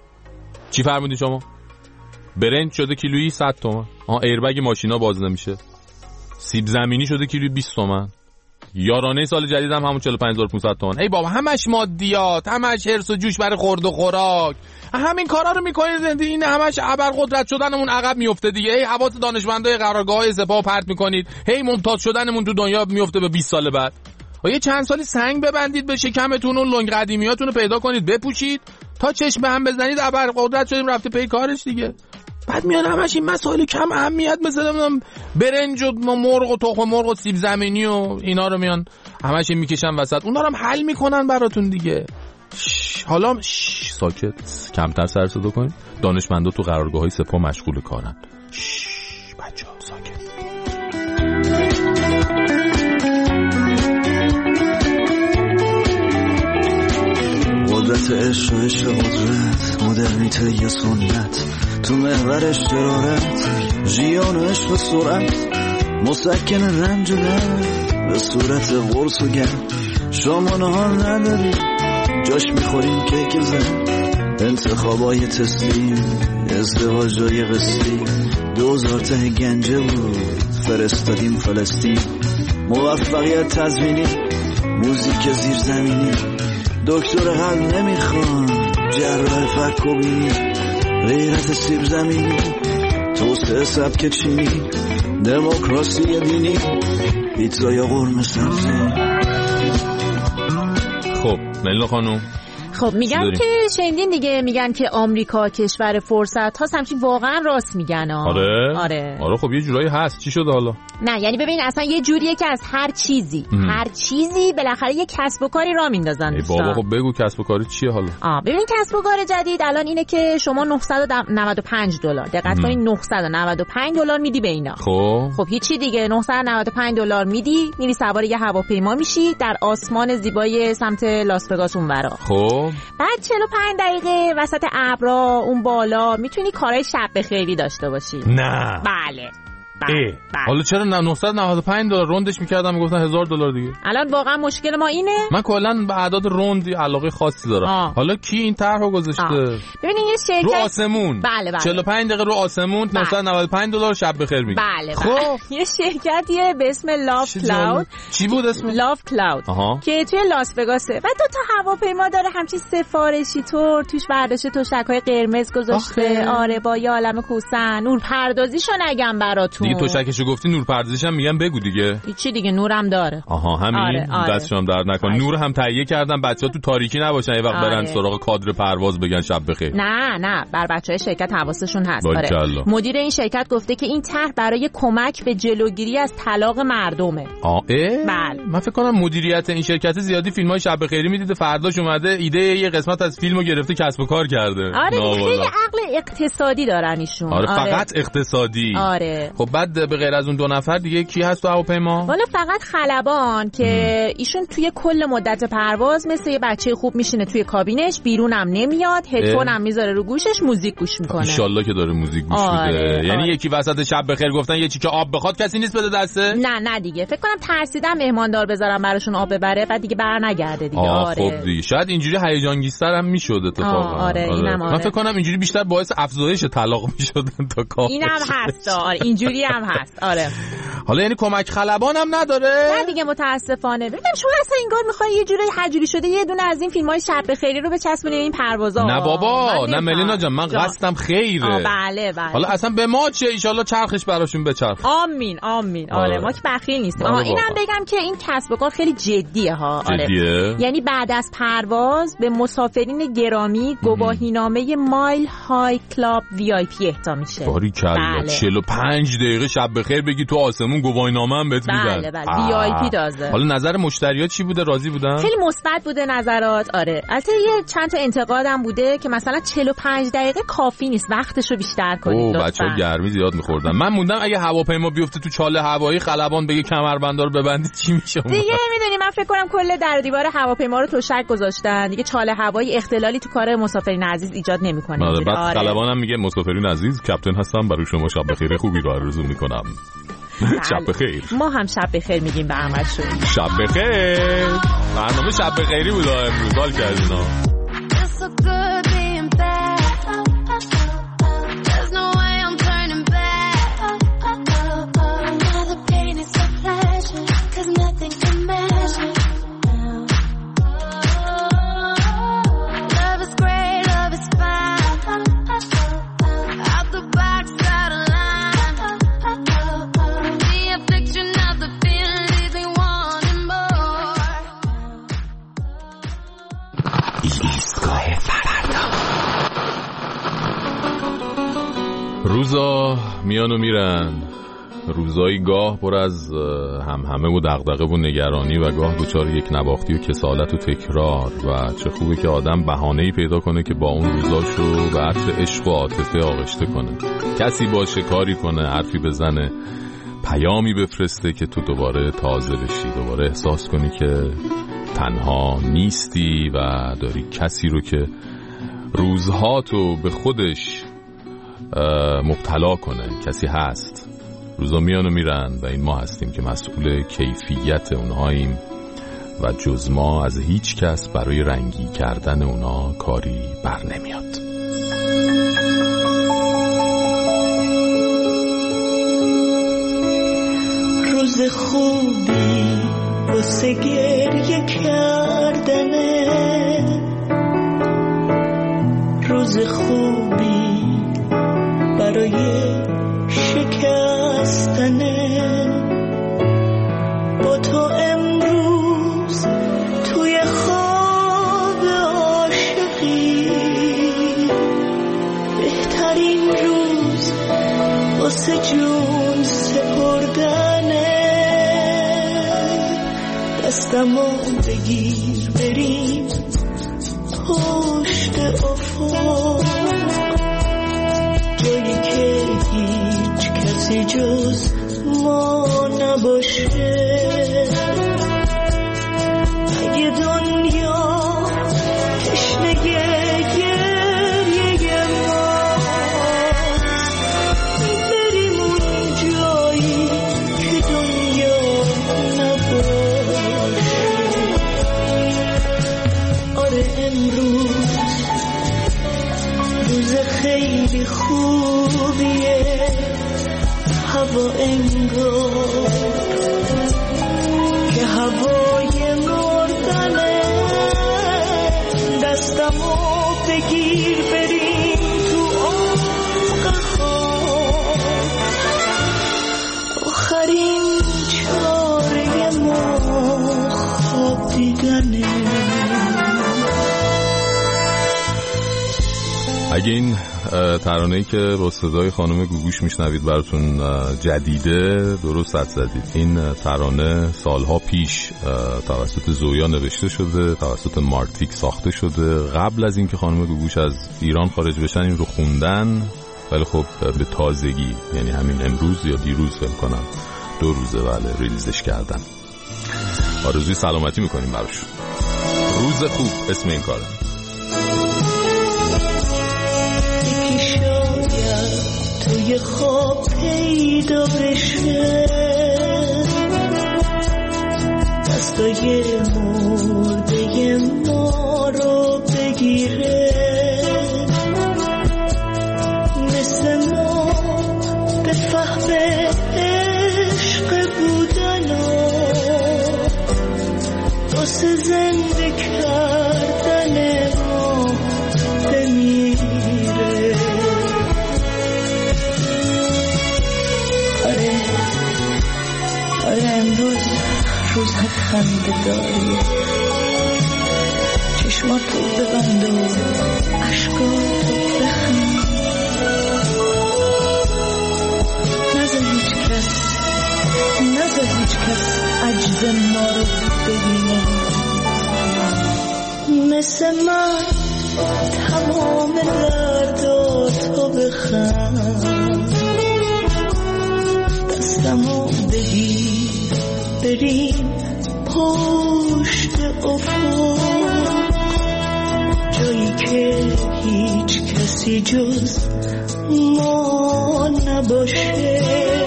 چی فرمودی شما؟ برنج شده کیلویی صد تومن. آها ایربگ ماشینا باز نمیشه. سیب زمینی شده کیلویی بیست تومن. یارانه سال جدید هم همون چهل و پنج هزار و پانصد تومن. ای بابا همش مادیات، همش هرس و جوش برای خورد و خوراک. همین کارا رو میکنید، این همش ابر قدرت شدنمون عقب میفته دیگه. هی حواس دانشمندای قرارگاه‌های سپاه پرت میکنید، هی ممتاز شدنمون تو دنیا میفته به بیست سال بعد. و یه چند سالی سنگ ببندید به شکمتون و لنگ قدیمیاتون رو پیدا کنید بپوشید تا چشم به هم بزنید ابر قدرت شدیم رفته پی کارش دیگه. بعد میان همش این مسائل کم اهمیت مثلا نمیدونم برنج و مرغ و تخم مرغ و سیب زمینی و اینا رو میان همش میکشن وسط، اونا رو هم حل میکنن براتون دیگه. حالا شش ساکت، کمتر سر صدا کنید. دانشمندا تو قرارگاه‌های سپاه مشغول کارن. بچه‌ها ساکت. قدرت عشق و عشق قدرت، مدرنیته یا سنت، تو محور اشترارت، ژیان و عشق و سرعت، مسکن رنج و درد به صورت قرص و گرد. شما نهار نداری جاش میخوریم کیک زن، انتخابای تستی، ازدواجای قسطی، دوزار ته گنجه بود فرستادیم فلسطین. موفقیت تضمینی، موزیک زیرزمینی، دکتر قلب نمیخوان، جراح فک و بینی، غیرت سیب زمینی، توسعه سبک چینی، دموکراسی دینی، پیتزا یا قرمه سبزی. خب ملینا خانم، خب میگن که شنیدین دیگه، میگن که آمریکا کشور فرصت هاست، همچین واقعا راست میگن. آره آره آره. خب یه جورایی هست. چی شده حالا؟ نه یعنی ببین اصلا یه جوریه که از هر چیزی ام. هر چیزی بالاخره یه کسب و کاری را میندازن. ای بابا خب بگو کسب و کاری چیه حالا؟ آ ببین کسب و کار جدید الان اینه که شما نهصد و نود و پنج دلار، دقت کنین نهصد و نود و پنج دلار میدی به اینا. خب خب هیچی دیگه، نهصد و نود و پنج دلار میدی، میری سوار یه هواپیما میشی در آسمان زیبای سمت لاس وگاس اونورا. خب بعد چهل و پنج دقیقه وسط ابرا اون بالا میتونی کارهای شب بخیری داشته باشی. نه بله بله. حالا چرا نهصد و نود و پنج دلار روندش میکردم میگفتن هزار دلار دیگه؟ الان واقعا مشکل ما اینه. من کلا به اعداد روندی علاقه خاصی دارم. آه. حالا کی این طرحو گذاشته؟ ببینین یه شرکت رو آسمون. بله بله. چهل و پنج دقیقه رو آسمون نهصد و نود و پنج دلار شب بخیر میگه. بله خب یه شرکتیه به اسم لاف کلاود. چی بود اسم؟ لاف کلاود که توی لاس وگاسه و دو تا هواپیما داره همچین سفارشی طور توش برداشته تشک‌های قرمز گذاشته. آره با یه عالمه کوسن. نور پردازیشو نگم براتون دیگه. تشکشو گفتی نور پردازیش هم میگم بگو دیگه. چی دیگه نورم داره. آها همین. آره، آره. دستشون درد نکن. آره. نور هم تهیه کردن بچه‌ها تو تاریکی نباشن یه وقت آره. برن سراغ کادر پرواز بگن شب بخیر. نه نه بر بچهای شرکت حواسشون هست. آره. مدیر این شرکت گفته که این طرح برای کمک به جلوگیری از طلاق مردمه. آه بله. من فکر کنم مدیریت این شرکت زیادی فیلم‌های شب بخیری میدیده، فرداش اومده ایده یه قسمت از فیلمو گرفته کسب و کار کرده. آره خیلی عقل اقتصادی دارن ایشون. آره, آره فقط اقتصادی. آره. خب بعد به غیر از اون دو نفر دیگه کی هست تو هواپیما؟ والا فقط خلبان که ام. ایشون توی کل مدت پرواز مثل یه بچه خوب میشینه توی کابینش، بیرونم نمیاد، هدفون هم میذاره رو گوشش، موزیک گوش میکنه. ان شاءالله که داره موزیک گوش آره. میده. یعنی آره. یکی وسط شب بخیر گفتن یه چیکه آب بخواد کسی نیست بده دسته؟ نه نه دیگه فکر کنم ترسیدم مهماندار بذارم براشون آب ببره بعد دیگه برنگرده دیگه. آره خب دیگه شاید اینجوری هیجان انگیزتر هم میشد اتفاقا. آره, آره. اینم آره. من فکر کنم اینجوری بیشتر باعث افزایش طلاق میشدن تا کافر. اینم هست. آره اینجوری هم هست. آره حالا یعنی کمک خلبان هم نداره؟ نه دیگه متاسفانه. ببینم شما اصلا انگار میخوای یه جوری حجوری شده یه دونه از این فیلم‌های شب بخیری رو بچسبونی این پروازا. نه بابا نه ملینا جان من قصدم خیره. بله بله. حالا اصلا به ما چه ان شاءالله چرخش براشون بچرخ. آمین آمین. آره, آره. ما که بخیل نیستیم. آها اینم بگم که این کسب و کار خیلی جدیه ها. آره جدیه؟ یعنی بعد از پرواز به مسافرین گرامی گواهینامه مایل های کلاب وی آی پی اهدا میشه. باریکلا. بله. چهل و پنج دقیقه شب بخیر بگی تو آسمون گواهینامه هم بهت میدن. بله بله وی آی پی دازه. حالا نظر مشتریات چی بوده؟ راضی بودن؟ خیلی مثبت بوده نظرات. آره البته یه چند تا انتقادم بوده که مثلا چهل و پنج دقیقه کافی نیست، وقتشو بیشتر کنید. اوه بچه‌ها گرمی زیاد می‌خوردن. من موندم اگه هواپیما بیفته تو چاله هوایی خلبان بگه کمربندا رو ببندید چی میشه؟ دیگه میدونی من فکر کنم کل در دیوار هواپیما رو تشک گذاشتن دیگه. چاله هوایی اختلالی تو کار مسافرین عزیز ایجاد نمی‌کنه. آره بعد آره. خلبانم میگه مسافرین عزیز کاپیتان هستم برای شما شب بخیر خوبی رو آرزو می‌کنم. شب بخیر. ما هم شب بخیر میگیم به همتون. شب بخیر. برنامه شب بخیری بود امروز. حال کردینا. روزا میان و میرن، روزایی گاه پر از هم همه و دغدغه و نگرانی و گاه دچار یک نواختی و کسالت و تکرار. و چه خوبه که آدم بهانه‌ای پیدا کنه که با اون روزاشو به عطر عشق و عاطفه آغشته کنه، کسی باشه، کاری کنه، حرفی بزنه، پیامی بفرسته که تو دوباره تازه بشی، دوباره احساس کنی که تنها نیستی و داری کسی رو که روزهاتو به خودش مبتلا کنه، کسی هست. روزا میان و میرن و این ما هستیم که مسئول کیفیت اونهاییم و جز ما از هیچ کس برای رنگی کردن اونا کاری بر نمیاد. روز خوبی واسه گریه کردنه، روز خوبی برای شکستنه. با تو امروز توی خواب عاشقی، بهترین روز واسه جون سپردنه. دستمو بگیر بریم پشت افق، جایی که هیچ کسی جز ما نباشه. اگه دنیا تشنه گریه ماست، بریم اون جایی که دنیا نباشه. آره امروز روز خیلی خوبیه، هوا انگار که هوای مردنه. دستمو بگیر بریم تو عمق خواب، آخرین چاره ما خواب دیدنه. اگه این ترانه‌ای که با صدای خانم گوگوش میشنوید براتون جدیده، درست حد زدید. این ترانه سالها پیش توسط زویا نوشته شده، توسط مارتیک ساخته شده. قبل از اینکه خانم گوگوش از ایران خارج بشن این رو خوندن، ولی خب به تازگی، یعنی همین امروز یا دیروز فکر کنم دو روزه بله ریلیزش کردن. آرزوی سلامتی میکنیم براشون. روز خوب اسم این کاره. توی خواب پیدا بشه، دستای مرده ما رو بگیره، مثل ما به فهم عشق بودن و واسه زنده کردن ما بمیره. آره امروز روز خنده داریه، چشماتو ببند و عشقاتو بخند، نذار هیچ کس نذار هیچ کس عجز ما رو ببینه. مثل من تمام درداتو بخند، دستمو بگیر بریم پشت افق، جایی که هیچ کسی جز ما نباشه.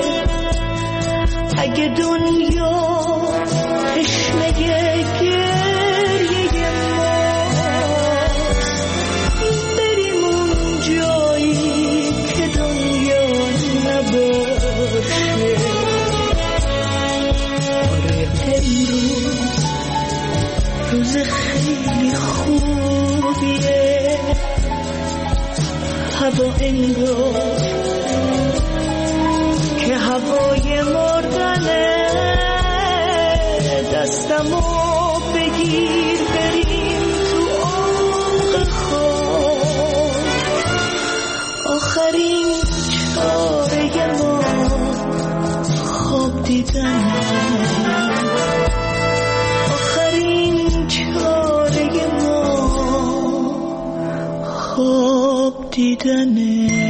اگه دنیا تشنه گریه ماست، بریم اون جایی که دنیا نباشه. امروز روز خیلی خوبیه، هوا انگار که هوای مردنه. دستمو بگیر بریم تو عمق خواب، آخرین دیدنه، آخرین چاره ما خواب دیدنه.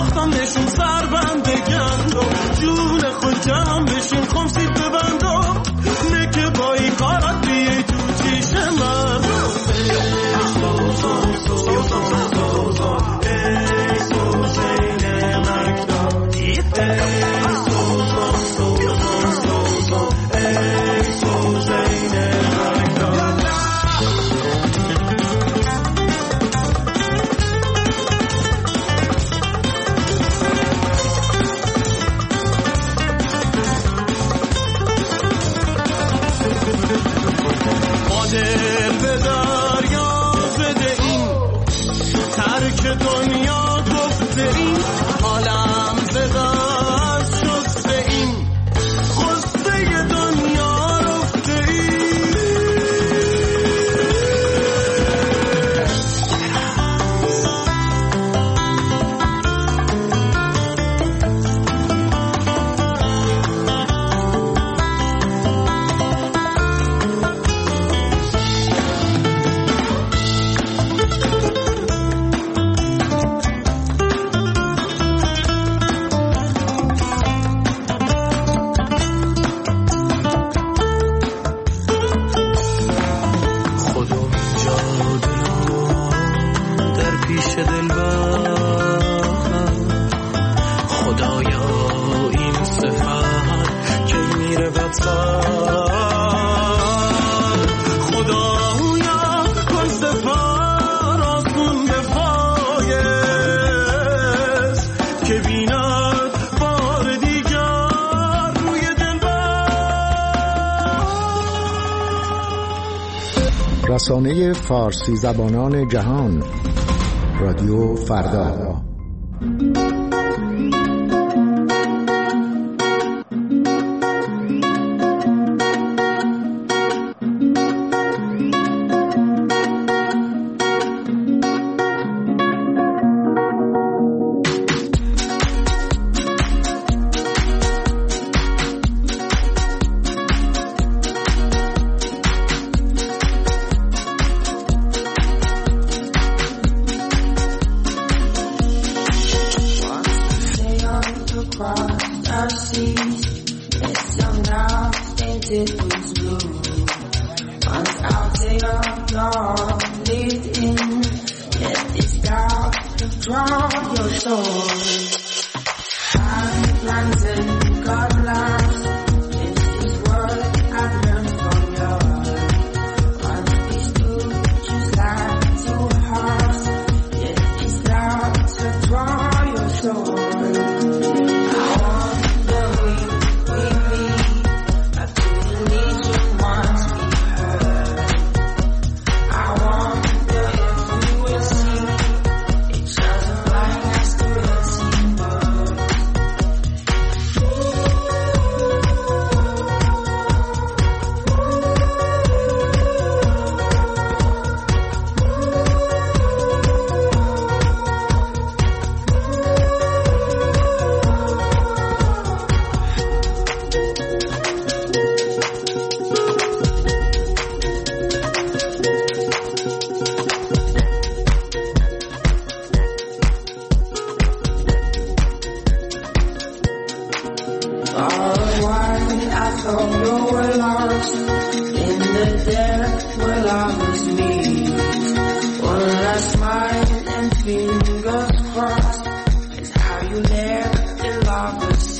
ساختم نشون سر بند گندم جون خود جمع بشین خمسید ببندم نکه با این کارت بیه تو چیش من ای سوزان سوزان سوزان ای سوزین مکدار ای سوزان سوزان سوزان ای سوزین مکدار دل به دریا بده این ترک دنیا گفته این حالم زدست شسته این خسته دنیا رفته این رسانه فارسی زبانان جهان رادیو فردا. Fingers crossed is how you left the lovers.